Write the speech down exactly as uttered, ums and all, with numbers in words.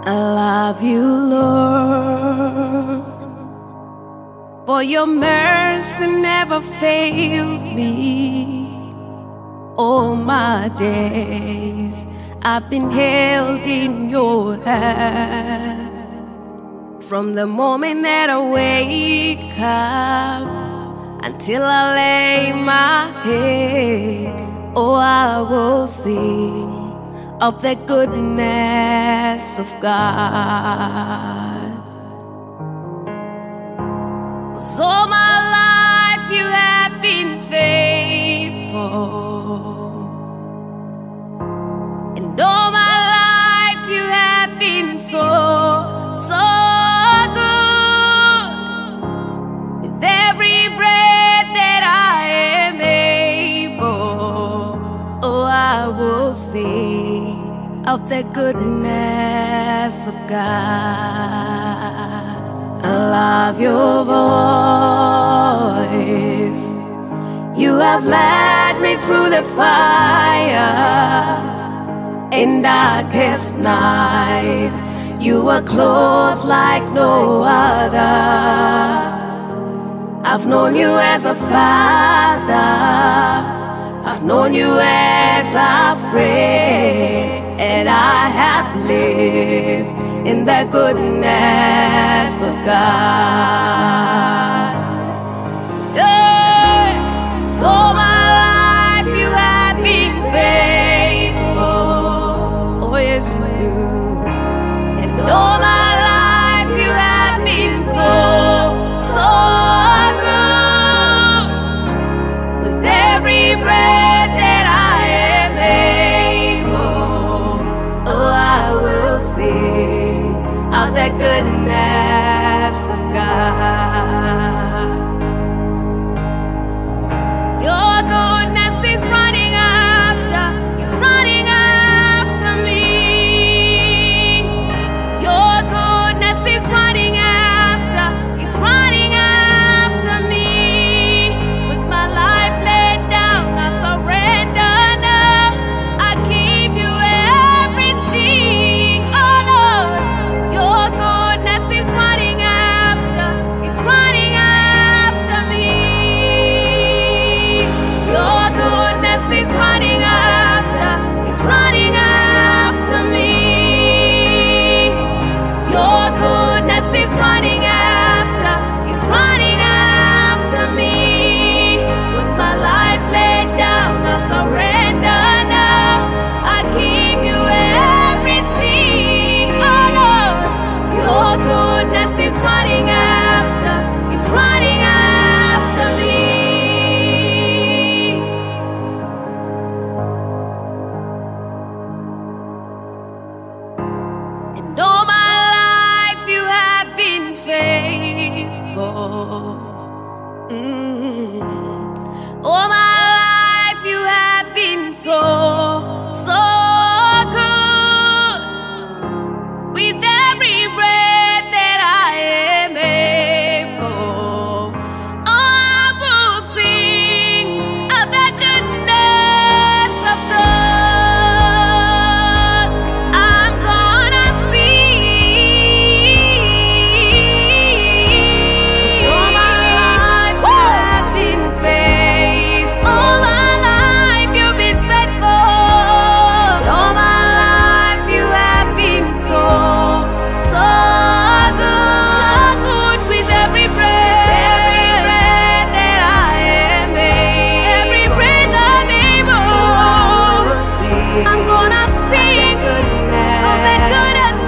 I love you, Lord, for your mercy never fails me. All my days I've been held in your hand. From the moment that I wake up until I lay my head, oh, I will sing of the goodness of God. 'Cause all my life you have been faithful, and all my life you have been so, so good. With every breath that I am able, oh, I will sing of the goodness of God. I love your voice. You have led me through the fire in darkest night. You were close like no other. I've known you as a father, I've known you as a friend, and I have lived in the goodness of God. Yeah. So my life you have been faithful, oh yes you do, and all my life you have been so, so good. With every breath that I am able, oh, I will sing of the goodness of God. Your goodness is running after, it's running after me. Your goodness is running after, it's running after me. With my life laid down, I surrender now. I give you everything, oh Lord. Your goodness is running after, it's running after me. Your goodness is running after, it's running after me. Your goodness is running after, it's running after me. With my life laid down, I surrender now. I give you everything, oh Lord. Your goodness is running after, it's running after me. And all my life you have been faithful. Mm. All my life you have been so, so good. With every breath that I am able, I will sing of the goodness of God. I'm gonna sing. So my life you have been faithful. All my life you've been faithful. All my life you have been so, so good, so good. With every breath, every breath that I am able, every breath I'm able, I'm gonna sing of the goodness